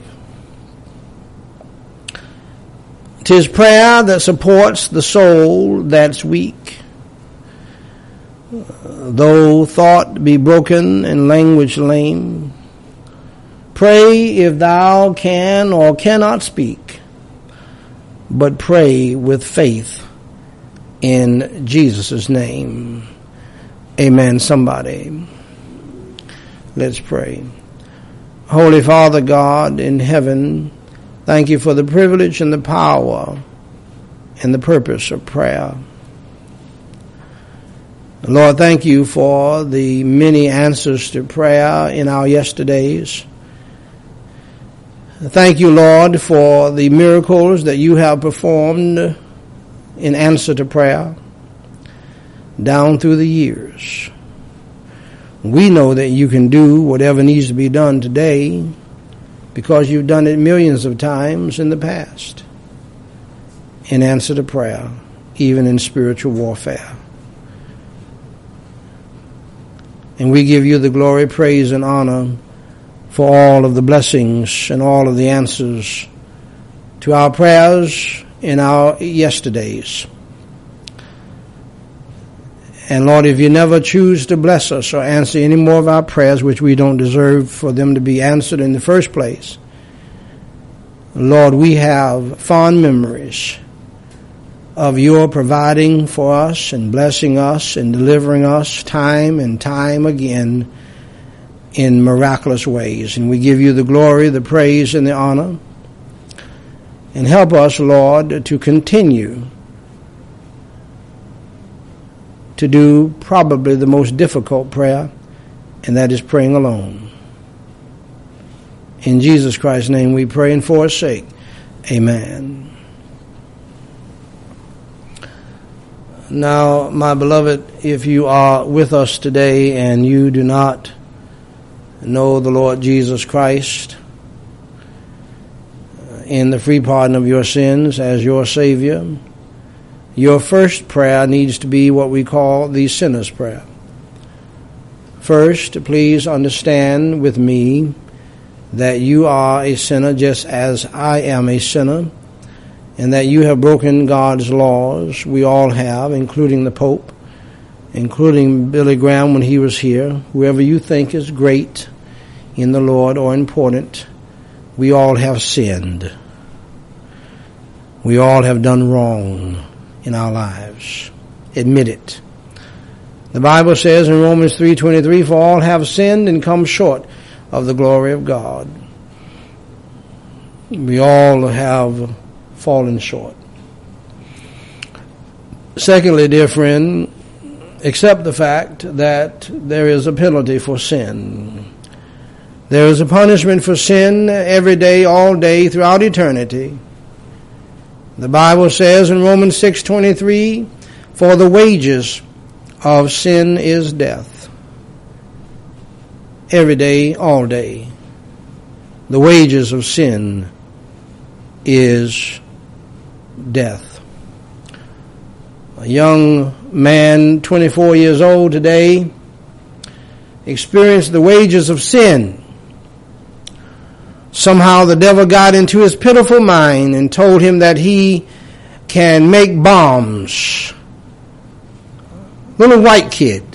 S1: 'Tis prayer that supports the soul that's weak. Though thought be broken and language lame, pray if thou can or cannot speak, but pray with faith in Jesus' name. Amen, somebody. Let's pray. Holy Father God in heaven, thank you for the privilege and the power and the purpose of prayer. Lord, thank you for the many answers to prayer in our yesterdays. Thank you, Lord, for the miracles that you have performed in answer to prayer down through the years. We know that you can do whatever needs to be done today because you've done it millions of times in the past in answer to prayer, even in spiritual warfare. And we give you the glory, praise, and honor for all of the blessings and all of the answers to our prayers in our yesterdays. And Lord, if you never choose to bless us or answer any more of our prayers, which we don't deserve for them to be answered in the first place, Lord, we have fond memories of your providing for us and blessing us and delivering us time and time again in miraculous ways. And we give you the glory, the praise, and the honor. And help us, Lord, to continue to do probably the most difficult prayer, and that is praying alone. In Jesus Christ's name we pray and for his sake. Amen. Now, my beloved, if you are with us today and you do not know the Lord Jesus Christ in the free pardon of your sins as your Savior, your first prayer needs to be what we call the sinner's prayer. First, please understand with me that you are a sinner just as I am a sinner, and that you have broken God's laws. We all have, including the Pope, including Billy Graham when he was here. Whoever you think is great in the Lord or important, we all have sinned. We all have done wrong in our lives. Admit it. The Bible says in Romans three twenty-three, for all have sinned and come short of the glory of God. We all have fallen short. Secondly, dear friend, accept the fact that there is a penalty for sin. There is a punishment for sin every day, all day, throughout eternity. The Bible says in Romans six twenty-three, for the wages of sin is death. Every day, all day. The wages of sin is death. A young man, twenty-four years old today, experienced the wages of sin. Somehow the devil got into his pitiful mind and told him that he can make bombs. Little white kid.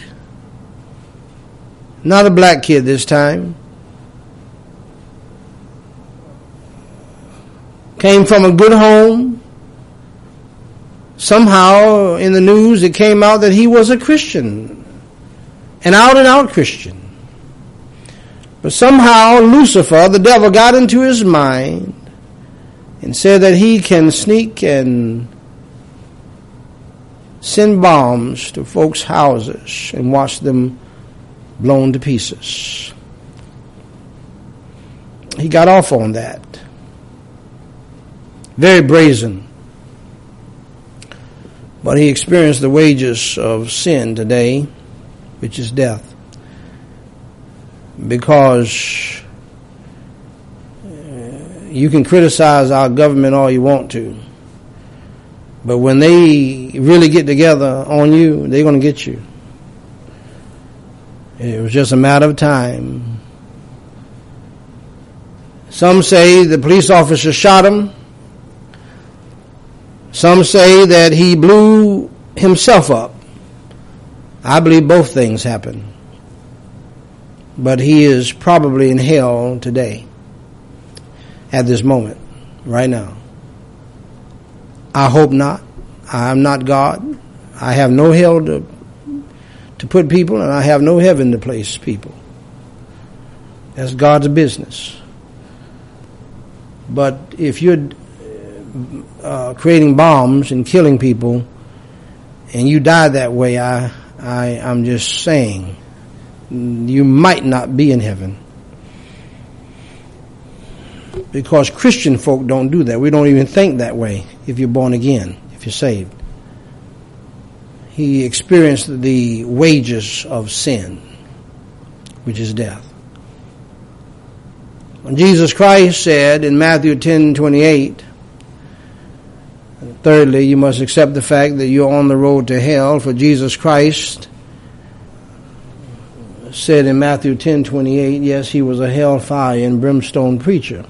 S1: Not a black kid this time. came from a good home. Somehow in the news it came out that he was a Christian, an out and out Christian. But somehow Lucifer, the devil, got into his mind and said that he can sneak and send bombs to folks' houses and watch them blown to pieces. He got off on that. Very brazen. But he experienced the wages of sin today, which is death. Because you can criticize our government all you want to, but when they really get together on you, they're going to get you. It was just a matter of time. Some say the police officer shot him. Some say that he blew himself up. I believe both things happened. But he is probably in hell today, at this moment, right now. I hope not. I am not God. I have no hell to, to put people, and I have no heaven to place people. That's God's business. But if you're uh, creating bombs and killing people, and you die that way, I, I, I'm just saying, you might not be in heaven. Because Christian folk don't do that. We don't even think that way if you're born again, if you're saved. He experienced the wages of sin, which is death. When Jesus Christ said in Matthew ten twenty-eight, thirdly, you must accept the fact that you're on the road to hell, for Jesus Christ said in Matthew ten twenty-eight, yes, he was a hellfire and brimstone preacher.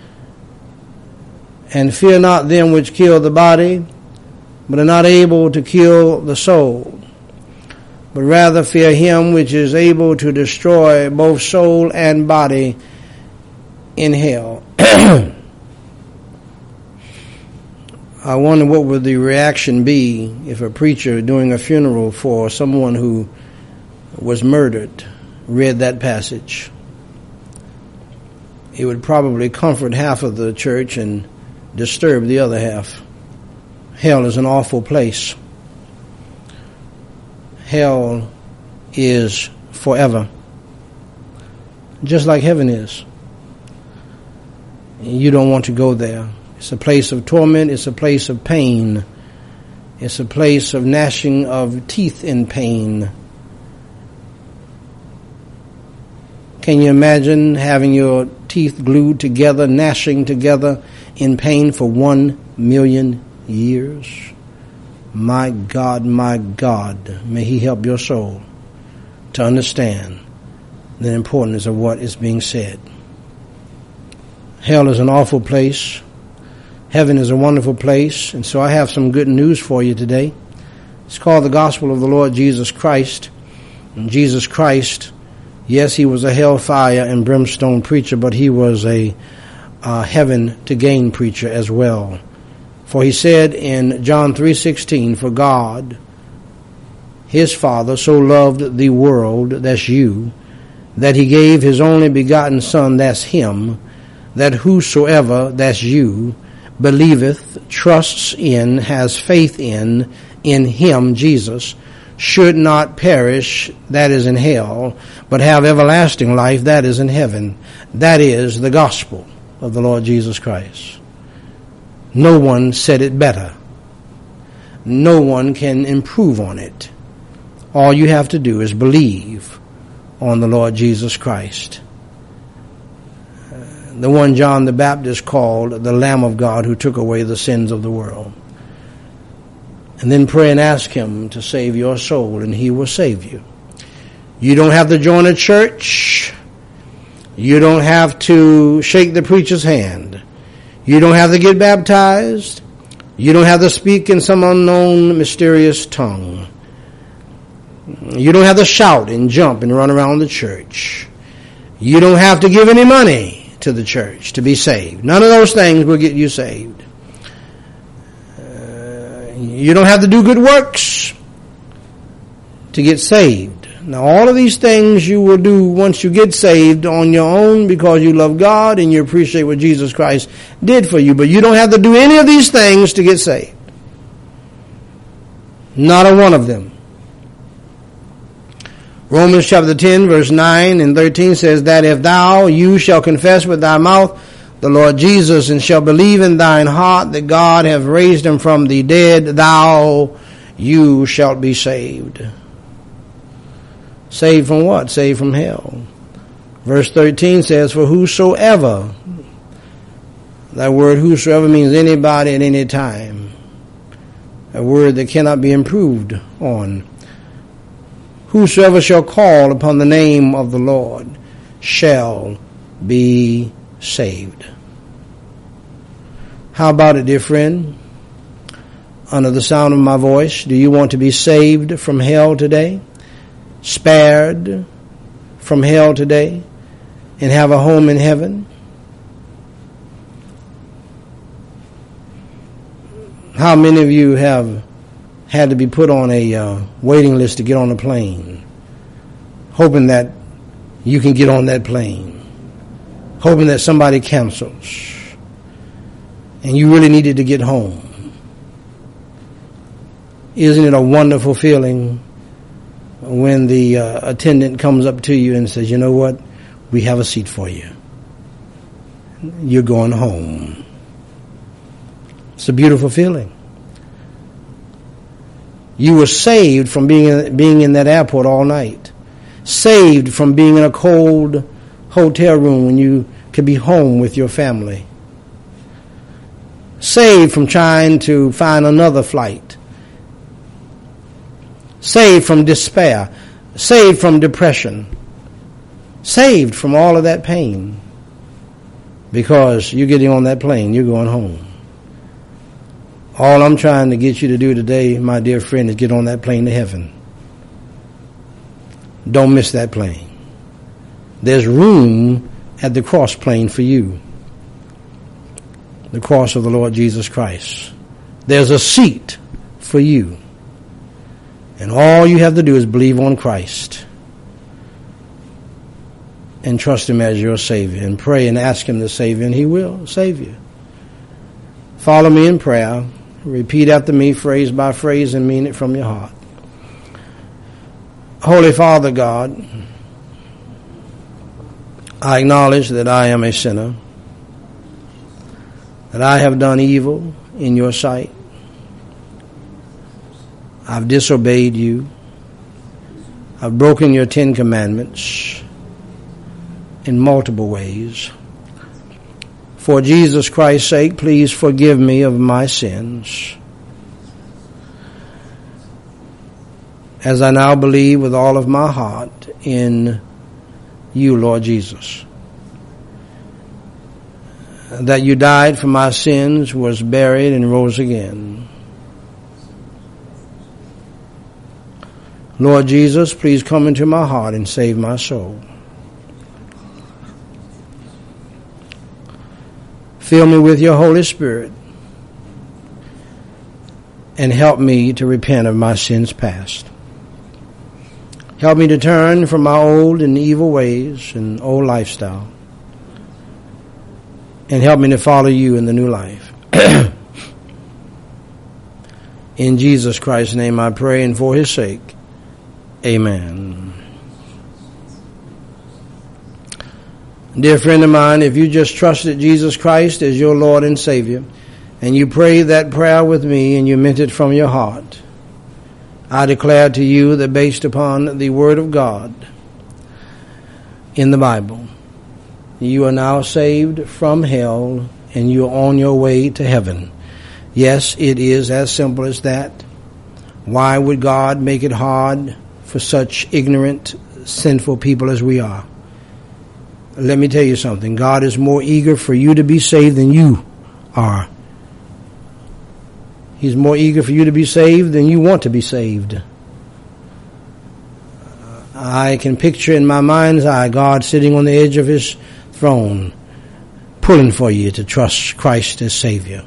S1: And fear not them which kill the body, but are not able to kill the soul, but rather fear him which is able to destroy both soul and body in hell. I wonder what would the reaction be if a preacher doing a funeral for someone who was murdered read that passage. It would probably comfort half of the church and disturb the other half. Hell is an awful place. Hell is forever, just like heaven is. You don't want to go there. It's a place of torment. It's a place of pain. It's a place of gnashing of teeth in pain. Can you imagine having your teeth glued together, gnashing together in pain for one million years? My God, my God, may He help your soul to understand the importance of what is being said. Hell is an awful place. Heaven is a wonderful place. And so I have some good news for you today. It's called the gospel of the Lord Jesus Christ. And Jesus Christ, yes, he was a hellfire and brimstone preacher, but he was a uh, heaven to gain preacher as well. For he said in John three sixteen, for God, his Father, so loved the world, that's you, that he gave his only begotten Son, that's him, that whosoever, that's you, believeth, trusts in, has faith in, in him, Jesus, should not perish, that is in hell, but have everlasting life, that is in heaven. That is the gospel of the Lord Jesus Christ. No one said it better. No one can improve on it. All you have to do is believe on the Lord Jesus Christ. The one John the Baptist called the Lamb of God who took away the sins of the world. And then pray and ask him to save your soul, and he will save you. You don't have to join a church. You don't have to shake the preacher's hand. You don't have to get baptized. You don't have to speak in some unknown mysterious tongue. You don't have to shout and jump and run around the church. You don't have to give any money to the church to be saved. None of those things will get you saved. Uh, you don't have to do good works to get saved. Now, all of these things you will do once you get saved on your own because you love God and you appreciate what Jesus Christ did for you. But you don't have to do any of these things to get saved. Not a one of them. Romans chapter ten, verse nine and thirteen says that if thou, you shall confess with thy mouth the Lord Jesus and shall believe in thine heart that God hath raised him from the dead, thou, you shalt be saved. Saved from what? Saved from hell. Verse thirteen says, for whosoever, that word whosoever means anybody at any time. A word that cannot be improved on. Whosoever shall call upon the name of the Lord shall be saved. How about it, dear friend? Under the sound of my voice, do you want to be saved from hell today? Spared from hell today and have a home in heaven? How many of you have had to be put on a uh, waiting list to get on a plane, hoping that you can get on that plane, hoping that somebody cancels, and you really needed to get home? Isn't it a wonderful feeling when the uh, attendant comes up to you and says, you know what, we have a seat for you. You're going home. It's a beautiful feeling. You were saved from being in, being in that airport all night. Saved from being in a cold hotel room when you could be home with your family. Saved from trying to find another flight. Saved from despair. Saved from depression. Saved from all of that pain. Because you're getting on that plane, you're going home. All I'm trying to get you to do today, my dear friend, is get on that plane to heaven. Don't miss that plane. There's room at the cross plane for you. The cross of the Lord Jesus Christ. There's a seat for you. And all you have to do is believe on Christ and trust him as your Savior and pray and ask him to save you, and he will save you. Follow me in prayer. Repeat after me phrase by phrase and mean it from your heart. Holy Father God, I acknowledge that I am a sinner, that I have done evil in your sight. I've disobeyed you. I've broken your Ten Commandments in multiple ways. For Jesus Christ's sake, please forgive me of my sins. As I now believe with all of my heart in you, Lord Jesus, that you died for my sins, was buried, and rose again. Lord Jesus, please come into my heart and save my soul. Fill me with your Holy Spirit and help me to repent of my sins past. Help me to turn from my old and evil ways and old lifestyle, and help me to follow you in the new life. In Jesus Christ's name I pray, and for his sake, amen. Dear friend of mine, if you just trusted Jesus Christ as your Lord and Savior, and you prayed that prayer with me and you meant it from your heart, I declare to you that based upon the Word of God in the Bible, you are now saved from hell and you are on your way to heaven. Yes, it is as simple as that. Why would God make it hard for such ignorant, sinful people as we are? Let me tell you something. God is more eager for you to be saved than you are. He's more eager for you to be saved than you want to be saved. I can picture in my mind's eye God sitting on the edge of his throne, pulling for you to trust Christ as Savior.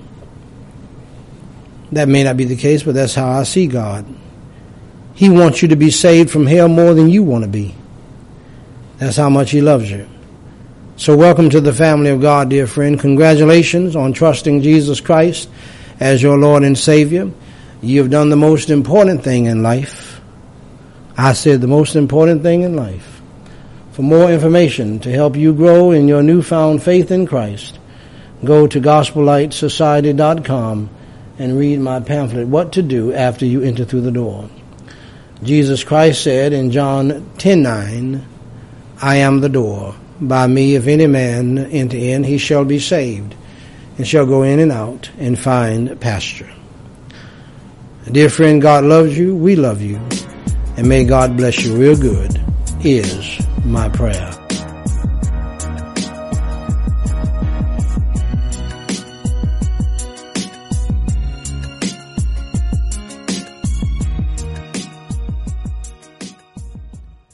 S1: That may not be the case, but that's how I see God. He wants you to be saved from hell more than you want to be. That's how much he loves you. So welcome to the family of God, dear friend. Congratulations on trusting Jesus Christ as your Lord and Savior. You have done the most important thing in life. I said the most important thing in life. For more information to help you grow in your newfound faith in Christ, go to gospel light society dot com and read my pamphlet, What to Do After You Enter Through the Door. Jesus Christ said in John ten nine, I am the door. By me, if any man enter in, he shall be saved, and shall go in and out and find pasture. Dear friend, God loves you. We love you. And may God bless you real good is my prayer.